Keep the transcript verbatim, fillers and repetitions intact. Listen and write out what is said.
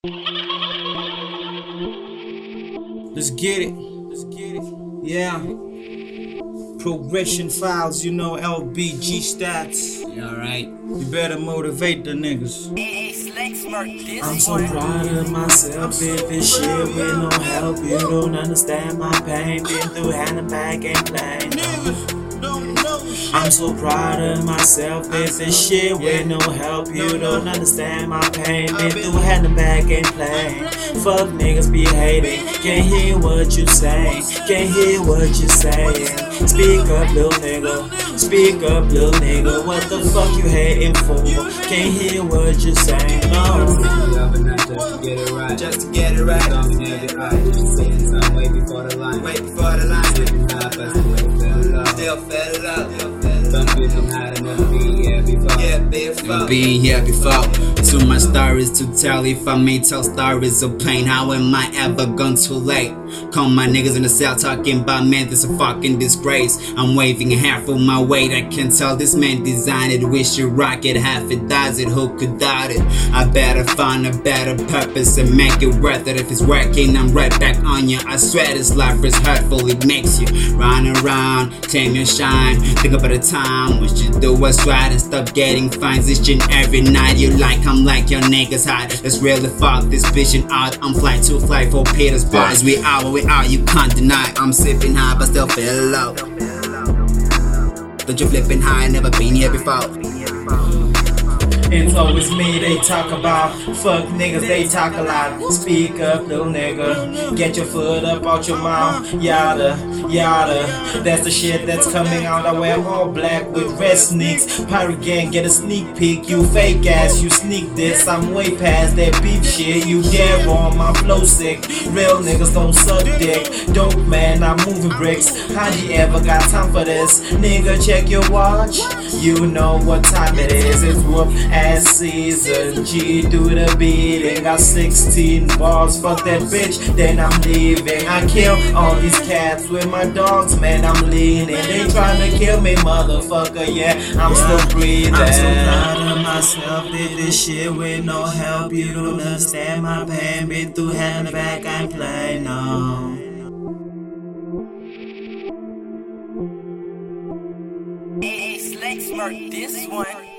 Let's get it. Let's get it. Yeah. Progression files, you know, L B G stats. You alright? You better motivate the niggas. I'm so proud of myself, did this shit with no help. You don't understand my pain, been through hand and back ain't playing. I'm so proud of myself, did this shit with no help. You don't understand my pain, been through hand and back ain't playing. Fuck niggas be hating, can't hear what you saying, can't hear what you saying. Speak up, little nigga, speak up, little nigga. What the fuck you hating for? Can't hear what you saying, no. Just to get it right, Just to get it right. Something every eye, just seeing some way before the line. Wait before the line. Sitting high, but still fell up. Still fed it up. Some people know how to never be here before. Yeah, before. Never been here before. Too much stories to tell. If I may tell stories of pain, how am I ever gone too late? Call my niggas in the cell talking about man, this a fucking disgrace. I'm waving half of my weight, I can tell this man designed it. We should rock it, half it does it, who could doubt it? I better find a better purpose and make it worth it. If it's working, I'm right back on you. I swear this life is hurtful, it makes you run around, tame your shine. Think about the time, what you do what's right and stop getting fines each and every night. You like, I'm like your niggas hot. Let's really fuck this vision out. I'm fly to fly for Peter's boys. We are what we are, you can't deny. I'm sipping high but still feel low. Don't you flipping high, never been here before. It's always me they talk about. Fuck niggas, they talk a lot. Speak up, little nigga. Get your foot up out your mouth. Yada, yada. That's the shit that's coming out. I wear all black with red sneaks. Pirate gang, get a sneak peek. You fake ass, you sneak this. I'm way past that beef shit. You dead wrong, my flow sick. Real niggas don't suck dick. Dope man, I'm moving bricks. How'd you ever got time for this? Nigga, check your watch. You know what time it is. It's whoop ass season. G do the beating. Got sixteen balls. Fuck that bitch, then I'm leaving. I kill all these cats with my dogs, man. I'm leaning. They trying to kill me, motherfucker. Yeah, I'm still breathing. I'm so proud of myself. Did this shit with no help. You don't understand my pain. Been through hand and back. I play no. Hey, Slex, mark this one.